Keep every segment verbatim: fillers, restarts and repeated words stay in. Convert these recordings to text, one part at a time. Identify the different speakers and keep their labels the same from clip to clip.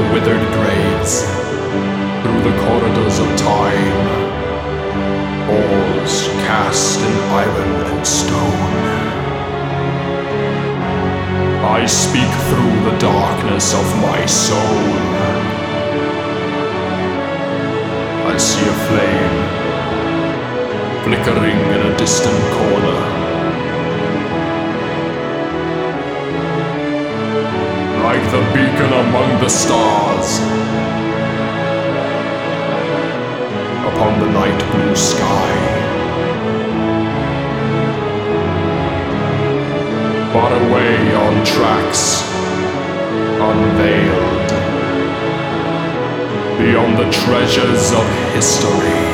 Speaker 1: the withered graves, through the corridors of time, halls cast in iron and stone. I speak through the darkness of my soul. I see a flame flickering in a distant corner. Like the beacon among the stars, upon the night blue sky. Far away on tracks, unveiled, beyond the treasures of history.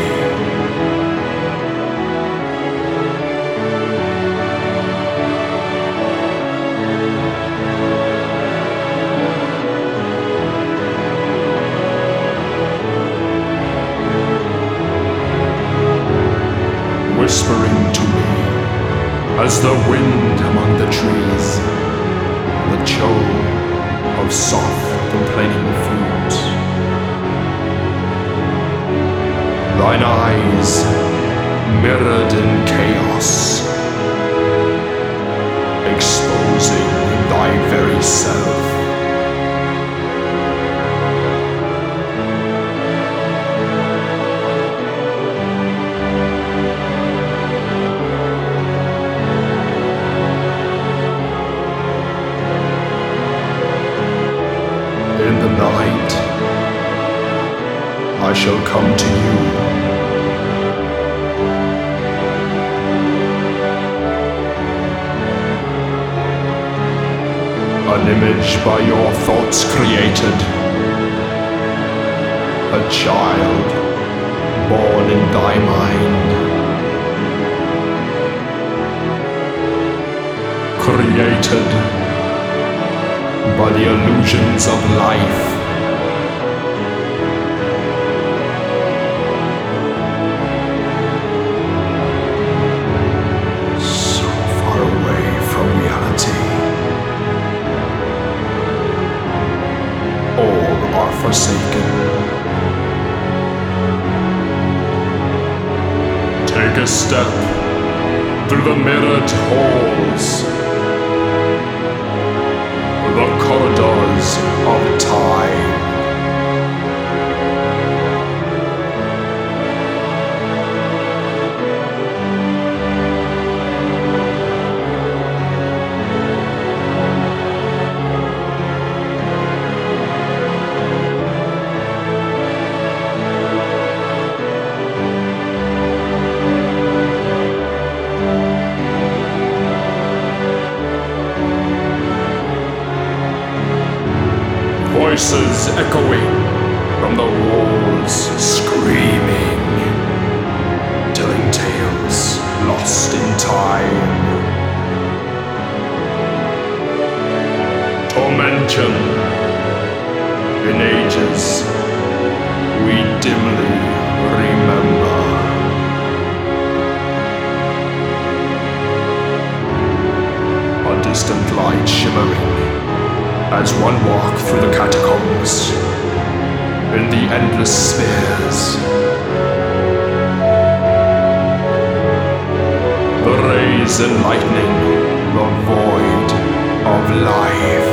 Speaker 1: Whispering to me as the wind among the trees, the chone of soft complaining flute. Thine eyes mirrored in chaos, exposing thy very self. In the night, I shall come to you. An image by your thoughts created, a child born in thy mind, created by the illusions of life. So far away from reality. All are forsaken. Take a step through the mirrored halls, the corridors of time. Voices echoing from the walls, screaming, telling tales lost in time. Tormention in ages we dimly remember. A distant light shimmering as one walk through the catacombs, in the endless spheres. The rays enlightening the void of life.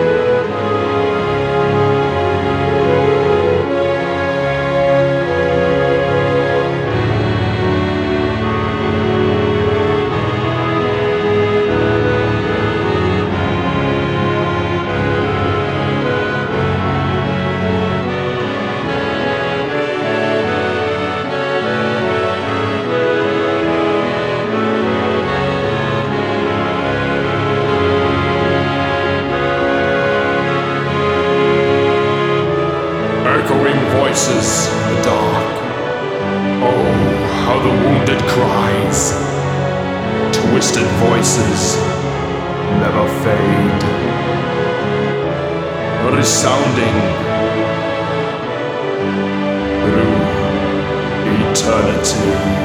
Speaker 1: Echoing voices in the dark. Oh, how the wounded cries. Twisted voices never fade. Resounding through eternity.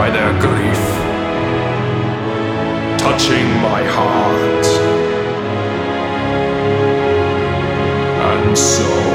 Speaker 1: by their grief, touching my heart. And so